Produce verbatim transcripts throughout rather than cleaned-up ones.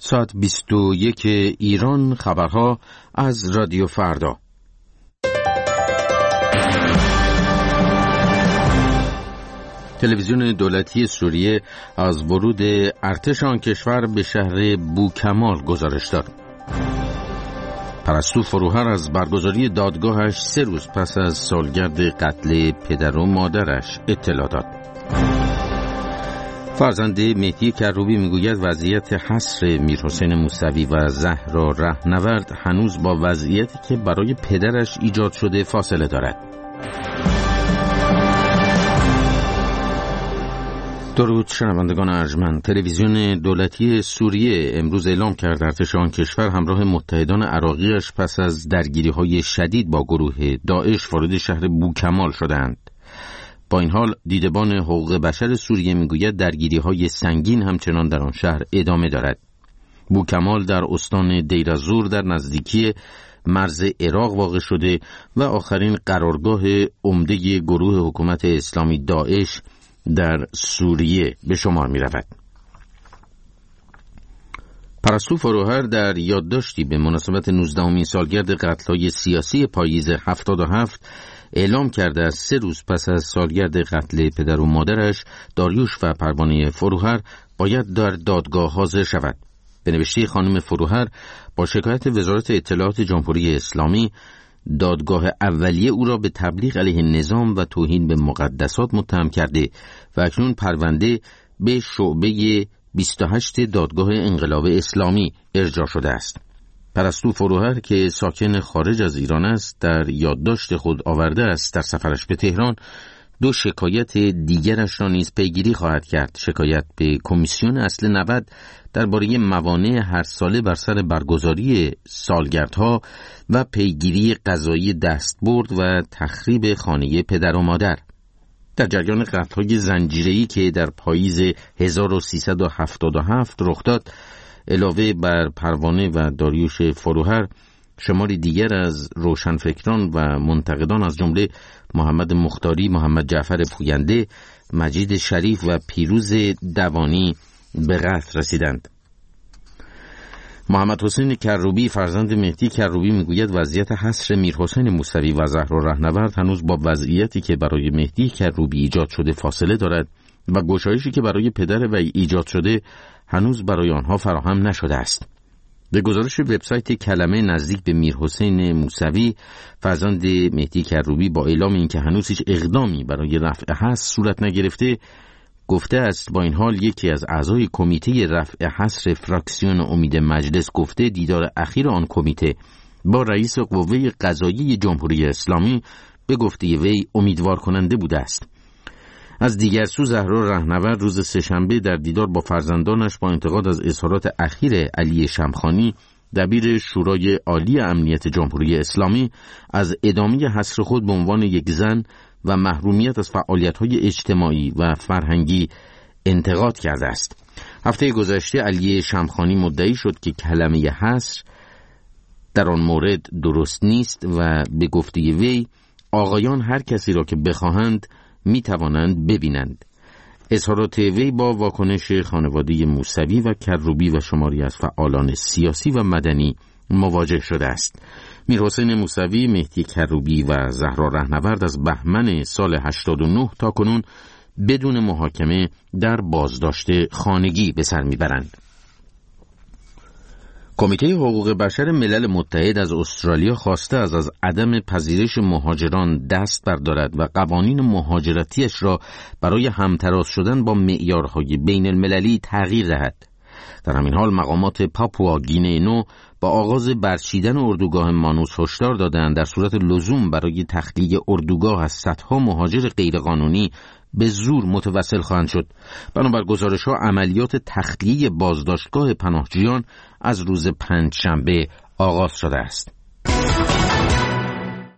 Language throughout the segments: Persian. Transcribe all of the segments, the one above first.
ساعت بیست و یک ایران، خبرها از رادیو فردا. تلویزیون دولتی سوریه از ورود ارتش آن کشور به شهر بوکمال گزارش داد. پرستو فروهر از برگزاری دادگاهش سه روز پس از سالگرد قتل پدر و مادرش اطلاع داد. فرزند مهدی کروبی میگوید وضعیت حصر میرحسین موسوی و زهرا رهنورد هنوز با وضعیتی که برای پدرش ایجاد شده فاصله دارد. درود شنوندگان ارجمند. تلویزیون دولتی سوریه امروز اعلام کرد ارتش آن کشور همراه متحدان عراقیش پس از درگیری‌های شدید با گروه داعش وارد شهر بوکمال شدند. با این حال دیدبان حقوق بشر سوریه میگوید درگیری‌های سنگین همچنان در آن شهر ادامه دارد. بوکمال در استان دیر الزور در نزدیکی مرز عراق واقع شده و آخرین قرارگاه عمده گروه حکومت اسلامی داعش در سوریه به شمار می رود. پرستو فروهر در یادداشتی به مناسبت نوزدهمین سالگرد قتل‌های سیاسی پاییز هفتاد و هفت اعلام کرده است سه روز پس از سالگرد قتل پدر و مادرش داریوش و پروانه فروهر باید در دادگاه حاضر شود. به نوشته خانم فروهر با شکایت وزارت اطلاعات جمهوری اسلامی دادگاه اولیه او را به تبلیغ علیه نظام و توهین به مقدسات متهم کرده و اکنون پرونده به شعبه بیست و هشت دادگاه انقلاب اسلامی ارجاع شده است. پرستو فروهر که ساکن خارج از ایران است در یادداشت خود آورده است در سفرش به تهران دو شکایت دیگرش را نیز پیگیری خواهد کرد. شکایت به کمیسیون اصل نود درباره موانع هر ساله بر سر برگزاری سالگردها و پیگیری قضایی دستبرد و تخریب خانه پدر و مادر. در جریان قتل‌های زنجیره‌ای که در پاییز هزار و سیصد و هفتاد و هفت رخ داد، علاوه بر پروانه و داریوش فروهر، شماری دیگر از روشنفکران و منتقدان از جمله محمد مختاری، محمد جعفر پوینده، مجید شریف و پیروز دوانی به قتل رسیدند. محمد حسین کروبی فرزند مهدی کروبی میگوید وضعیت حصر میرحسین موسوی و زهرا رهنورد هنوز با وضعیتی که برای مهدی کروبی ایجاد شده فاصله دارد و گشایشی که برای پدر وی ایجاد شده هنوز برای آنها فراهم نشده است. به گزارش وبسایت کلمه نزدیک به میرحسین موسوی، فرزند مهدی کروبی با اعلام اینکه هنوز هیچ اقدامی برای رفع حصر صورت نگرفته گفته است با این حال یکی از اعضای کمیته رفع حصر فراکسیون امید مجلس گفته دیدار اخیر آن کمیته با رئیس قوه قضاییه جمهوری اسلامی به گفته وی امیدوار کننده بوده است. از دیگر سو زهرا رهنورد روز سه‌شنبه در دیدار با فرزندانش با انتقاد از اظهارات اخیر علی شمخانی دبیر شورای عالی امنیت جمهوری اسلامی از ادامه حصر خود به عنوان یک زن و محرومیت از فعالیت‌های اجتماعی و فرهنگی انتقاد کرده است. هفته گذشته علی شمخانی مدعی شد که کلمه حصر در آن مورد درست نیست و به گفته وی آقایان هر کسی را که بخواهند می توانند ببینند. اظهارات وی با واکنش خانواده موسوی و کروبی و شماری از فعالان سیاسی و مدنی مواجه شده است. میرحسین موسوی، مهدی کروبی و زهرا رهنورد از بهمن سال هشتاد و نه تا کنون بدون محاکمه در بازداشت خانگی به سر میبرند. کمیته حقوق بشر ملل متحد از استرالیا خواسته از از عدم پذیرش مهاجران دست بردارد و قوانین مهاجرتیش را برای همتراز شدن با معیارهای بین المللی تغییر دهد. در همین حال مقامات پاپوا گینه نو با آغاز برچیدن اردوگاه مانوس هشدار دادند در صورت لزوم برای تخلیه اردوگاه از صدها مهاجر غیرقانونی به زور متوسل خواهند شد. بنابر گزارش‌ها عملیات تخلیه بازداشتگاه پناهجویان از روز پنجشنبه آغاز شده است.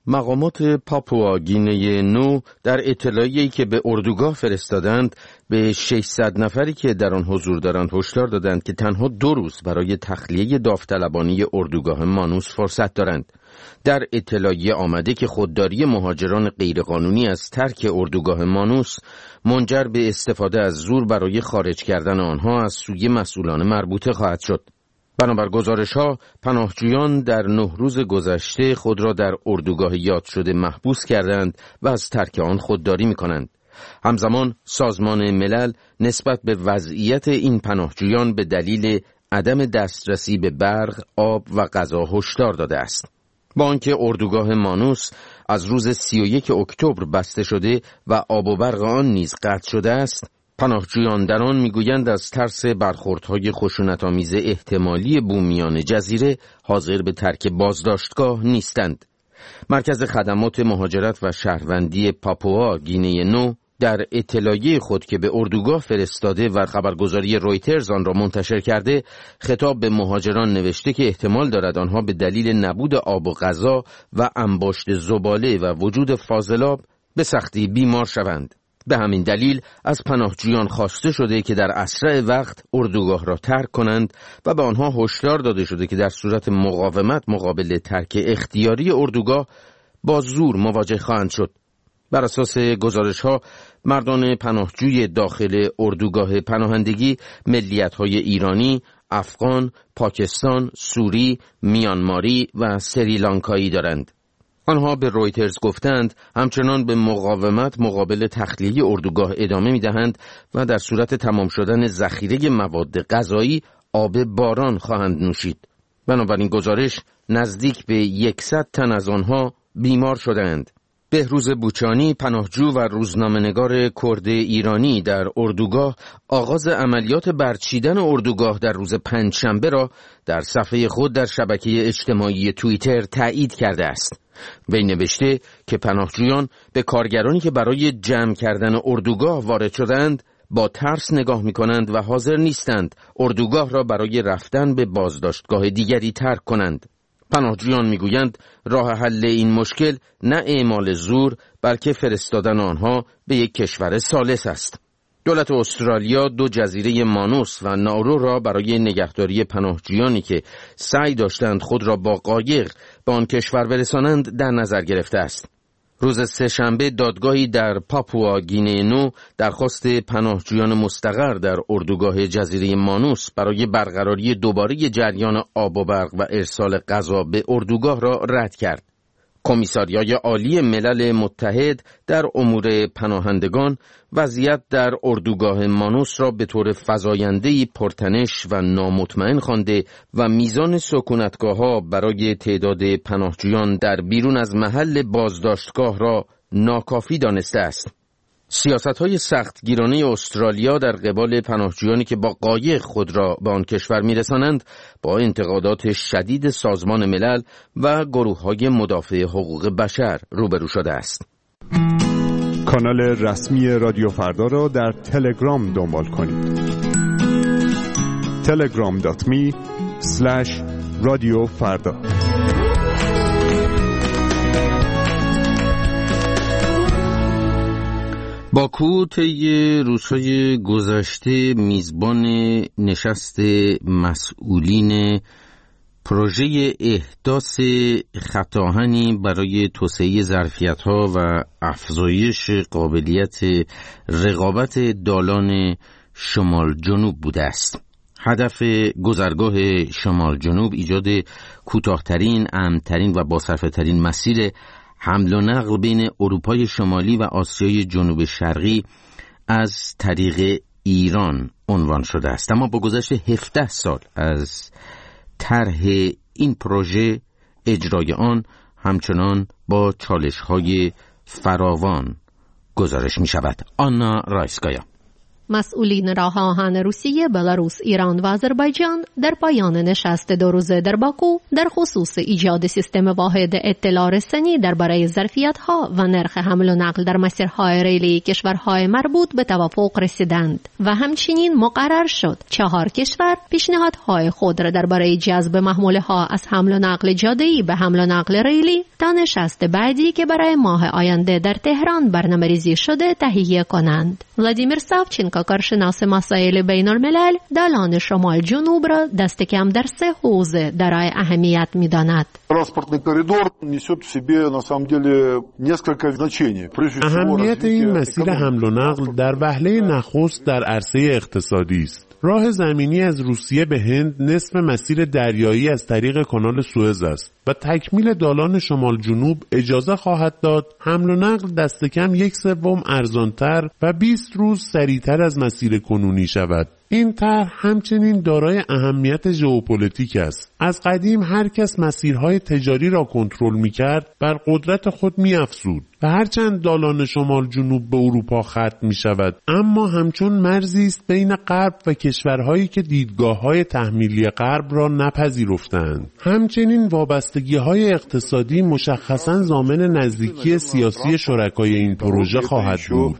مقامات پاپوا گینه نو در اطلاعیه‌ای که به اردوگاه فرستادند به ششصد نفری که در آن حضور دارند هشدار دادند که تنها دو روز برای تخلیه داوطلبانی اردوگاه مانوس فرصت دارند. در اطلاعیه آمده که خودداری مهاجران غیرقانونی از ترک اردوگاه مانوس منجر به استفاده از زور برای خارج کردن آنها از سوی مسئولان مربوطه خواهد شد. بنابر گزارش‌ها، پناهجویان در نه روز گذشته خود را در اردوگاه یاد شده محبوس کردند و از ترک آن خودداری می‌کنند. همزمان سازمان ملل نسبت به وضعیت این پناهجویان به دلیل عدم دسترسی به برق، آب و غذا هشدار داده است. با آنکه اردوگاه مانوس از روز سی و یک اکتبر بسته شده و آب و برق آن نیز قطع شده است، پناهجویان در آن میگویند از ترس برخوردهای خشونت‌آمیز احتمالی بومیان جزیره حاضر به ترک بازداشتگاه نیستند. مرکز خدمات مهاجرت و شهروندی پاپوا گینه نو در اطلاعیه خود که به اردوگاه فرستاده و خبرگزاری رویترز آن را منتشر کرده، خطاب به مهاجران نوشته که احتمال دارد آنها به دلیل نبود آب و غذا و انباشت زباله و وجود فاضلاب به سختی بیمار شوند. به همین دلیل از پناهجویان خواسته شده که در اسرع وقت اردوگاه را ترک کنند و به آنها هشدار داده شده که در صورت مقاومت مقابل ترک اختیاری اردوگاه با زور مواجه خواهند شد. بر اساس گزارش‌ها، مردان پناهجوی داخل اردوگاه پناهندگی ملیت‌های ایرانی، افغان، پاکستان، سوری، میانماری و سریلانکایی دارند. آنها به رویترز گفتند همچنان به مقاومت مقابل تخلیه اردوگاه ادامه می‌دهند و در صورت تمام شدن ذخیره مواد غذایی آب باران خواهند نوشید. بنابراین گزارش نزدیک به صد تن از آنها بیمار شدند. بهروز بوچانی، پناهجو و روزنامه‌نگار کرد ایرانی در اردوگاه، آغاز عملیات برچیدن اردوگاه در روز پنجشنبه را در صفحه خود در شبکه اجتماعی توییتر تایید کرده است. وی نوشته که پناهجویان به کارگرانی که برای جمع کردن اردوگاه وارد شدند با ترس نگاه می‌کنند و حاضر نیستند اردوگاه را برای رفتن به بازداشتگاه دیگری ترک کنند. پناهجویان میگویند راه حل این مشکل نه اعمال زور بلکه فرستادن آنها به یک کشور ثالث است. دولت استرالیا دو جزیره مانوس و نارو را برای نگهداری پناهجویانی که سعی داشتند خود را با قایق به آن کشور برسانند در نظر گرفته است. روز سه‌شنبه دادگاهی در پاپوا گینه نو درخواست پناهجویان مستقر در اردوگاه جزیره مانوس برای برقراری دوباره جریان آب و برق و ارسال غذا به اردوگاه را رد کرد. کمیساریای عالی ملل متحد در امور پناهندگان وضعیت در اردوگاه مانوس را به طور فزاینده‌ای پرتنش و نامطمئن خوانده و میزان سکونتگاه‌ها برای تعداد پناهجویان در بیرون از محل بازداشتگاه را ناکافی دانسته است. سیاست‌های سختگیرانه استرالیا در قبال پناهجویانی که با قایق خود را به آن کشور می‌رسانند با انتقادات شدید سازمان ملل و گروه‌های مدافع حقوق بشر روبرو شده است. کانال رسمی رادیو فردا را در تلگرام دنبال کنید. تلگرام دات می اسلش رادیو فردا. باکو طی روزهای گذشته میزبان نشست مسئولین پروژه احداث خط آهنی برای توسعه ظرفیت‌ها و افزایش قابلیت رقابت دالان شمال جنوب بوده است. هدف گذرگاه شمال جنوب ایجاد کوتاه‌ترین، امن‌ترین و باصرفه‌ترین مسیر حمل و نقل بین اروپای شمالی و آسیای جنوب شرقی از طریق ایران عنوان شده است. اما با گذشت هفده سال از طرح این پروژه، اجرای آن همچنان با چالش‌های فراوان گزارش می شود. آنا رایسکایا. مسئولین راه آهن روسیه، بلاروس، ایران و آذربایجان در پایان نشست دو روزه در باکو در خصوص ایجاد سیستم واحد اطلاع رسانی درباره ظرفیت‌ها و نرخ حمل و نقل در مسیرهای ریلی کشورهای مربوط به توافق رسیدند و همچنین مقرر شد چهار کشور پیشنهادهای خود را درباره جذب محموله‌ها از حمل و نقل جاده‌ای به حمل و نقل ریلی تا نشست بعدی که برای ماه آینده در تهران برنامه‌ریزی شده تهیه کنند. ولادیمیر ساوچینکو، کارشناس مسائل بین الملل، دالان شمال جنوب را دست کم در سه حوزه دارای اهمیت می‌داند. Транспортный коридор несет в себе на самом деле несколько значений. اهمیت این مسیر حمل و نقل در وهله نخست در عرصه اقتصادی است. راه زمینی از روسیه به هند نصف مسیر دریایی از طریق کانال سوئز است و تکمیل دالان شمال جنوب اجازه خواهد داد حمل و نقل دست کم یک سوم ارزانتر و بیست روز سریعتر از مسیر کنونی شود. این طرح همچنین دارای اهمیت ژئوپلیتیک است. از قدیم هر کس مسیرهای تجاری را کنترل می‌کرد بر قدرت خود می‌افزود و هرچند دالان شمال جنوب به اروپا ختم می‌شود، اما همچون مرزی است بین غرب و کشورهایی که دیدگاه‌های تحمیلی غرب را نپذیرفتند. همچنین وابستگی‌های اقتصادی مشخصاً ضامن نزدیکی سیاسی شرکای این پروژه خواهد بود.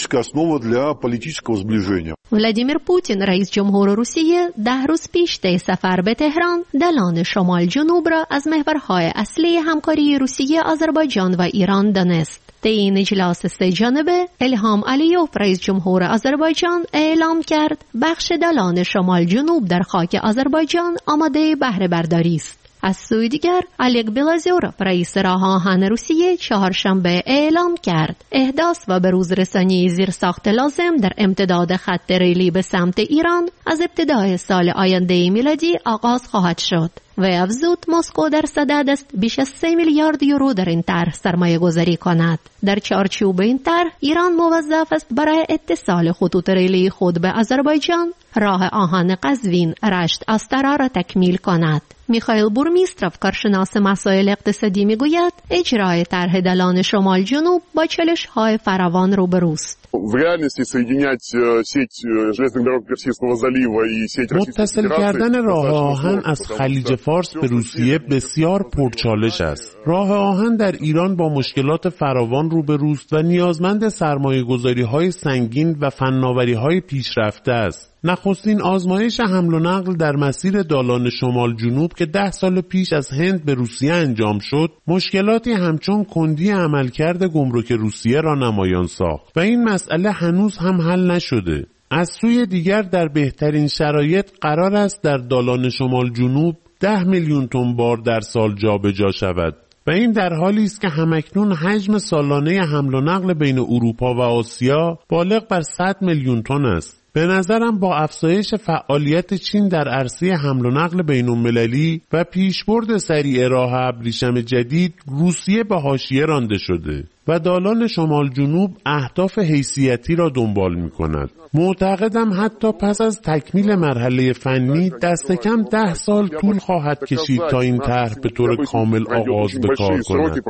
ولادیمیر پوتین، رئیس جمهور روسیه، ده روز پیش طی سفر به تهران دالان شمال جنوب را از محورهای اصلی همکاری روسیه، آذربایجان و ایران دانست. طی این اجلاس سه جانبه الهام علیوف، رئیس جمهور آذربایجان، اعلام کرد بخش دالان شمال جنوب در خاک آذربایجان آماده بهره برداری است. از سوی دیگر الگ بلازورف، رئیس راه آهن روسیه، چهارشنبه اعلام کرد احداث و بروز رسانی زیرساخت لازم در امتداد خط ریلی به سمت ایران از ابتدای سال آینده میلادی آغاز خواهد شد و افزود مسکو در صدد است بیش از سه میلیارد یورو در این طرح سرمایه گذاری کند. در چارچوب این طرح ایران موظف است برای اتصال خطوط ریلی خود به آذربایجان راه آهن قزوین، رشت، استرا را تکمیل کند. میخائیل بورمیستروف، کارشناس مسائل اقتصادی، میگوید اجرای طرح دالان شمال جنوب با چالش‌های فراوان روبروست. متصل کردن راه آهن از خلیج فارس به روسیه بسیار پرچالش است. راه آهن در ایران با مشکلات فراوان روبروست و نیازمند سرمایه‌گذاری‌های سنگین و فناوری‌های پیشرفته است. نخستین آزمایش حمل و نقل در مسیر دالان شمال جنوب که ده سال پیش از هند به روسیه انجام شد، مشکلاتی همچون کندی عملکرد گمرک روسیه را نمایان ساخت و این مسئله هنوز هم حل نشده. از سوی دیگر در بهترین شرایط قرار است در دالان شمال جنوب ده میلیون تن بار در سال جابجا شود و این در حالی است که همکنون حجم سالانه حمل و نقل بین اروپا و آسیا بالغ بر صد میلیون تن است. به نظرم با افزایش فعالیت چین در عرصه حمل و نقل بین‌المللی و پیشبرد سریع راه ابریشم جدید، روسیه به حاشیه رانده شده و دالان شمال جنوب اهداف حیثیتی را دنبال می کند. معتقدم حتی پس از تکمیل مرحله فنی دست کم ده سال طول خواهد کشید تا این طرح به طور کامل آغاز به کار کند.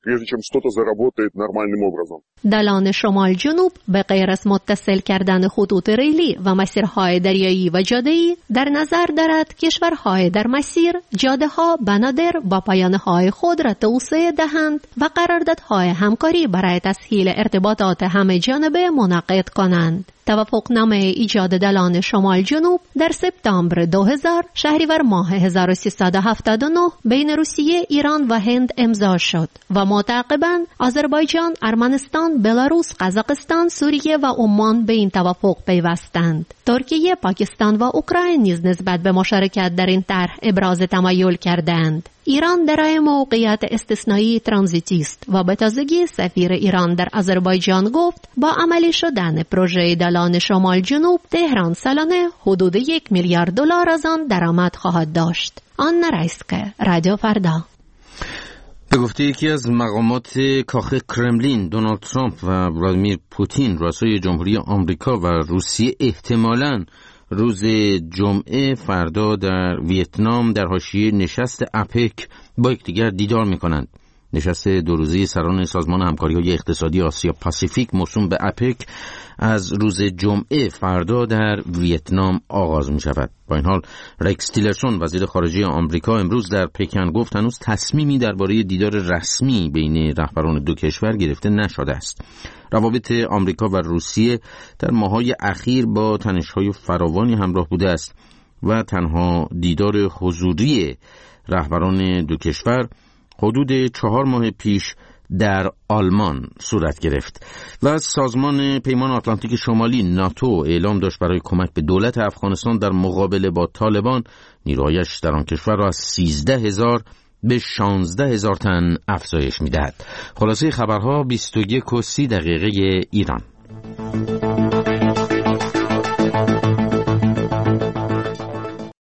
دالان شمال جنوب به غیر از متصل کردن خطوط ریلی و مسیرهای دریایی و جاده‌ای در نظر دارد کشورهای در مسیر جاده‌ها بنادر با پایانه‌های خود را توسعه دهند و قراردادهای همکاری برای تسهیل ارتباطات همه جانبه منعقد کنند. توافقنامه ایجاد دالان شمال جنوب در سپتامبر دو هزار شهریور ماه هزار و سیصد و هفتاد و نه بین روسیه، ایران و هند امضا شد و معتقباً آذربایجان، ارمنستان، بلاروس، قزاقستان، سوریه و عمان به این توافق پیوستند. ترکیه، پاکستان و اوکراین نیز نسبت به مشارکت در این طرح ابراز تمایل کردند. ایران در موقعیت استثنایی ترانزیتی است و به تازگی سفیر ایران در آذربایجان گفت با عملی شدن پروژه دالان شمال جنوب تهران سالانه حدود یک میلیارد دلار از آن درآمد خواهد داشت. آنا رایسکه، رادیو فردا. به گفته یکی از مقامات کاخ کرملین، دونالد ترامپ و ولادیمیر پوتین، رؤسای جمهوری آمریکا و روسیه احتمالاً روز جمعه فردا در ویتنام در حاشیه نشست اپک با یکدیگر دیدار می‌کنند. نشست دو روزه سران سازمان همکاری‌های اقتصادی آسیا پاسیفیک موسوم به اپک از روز جمعه فردا در ویتنام آغاز می شود. با این حال رکس تیلرسون وزیر خارجه آمریکا امروز در پکن گفت هنوز تصمیمی درباره دیدار رسمی بین رهبران دو کشور گرفته نشده است. روابط آمریکا و روسیه در ماه‌های اخیر با تنش‌های فراوانی همراه بوده است و تنها دیدار حضوری رهبران دو کشور حدود چهار ماه پیش در آلمان صورت گرفت و سازمان پیمان آتلانتیک شمالی ناتو اعلام داشت برای کمک به دولت افغانستان در مقابله با طالبان نیروهایش در آن کشور را از سیزده هزار به شانزده هزار تن افزایش می‌دهد. خلاصه خبرها بیست و یک و سی دقیقه ایران.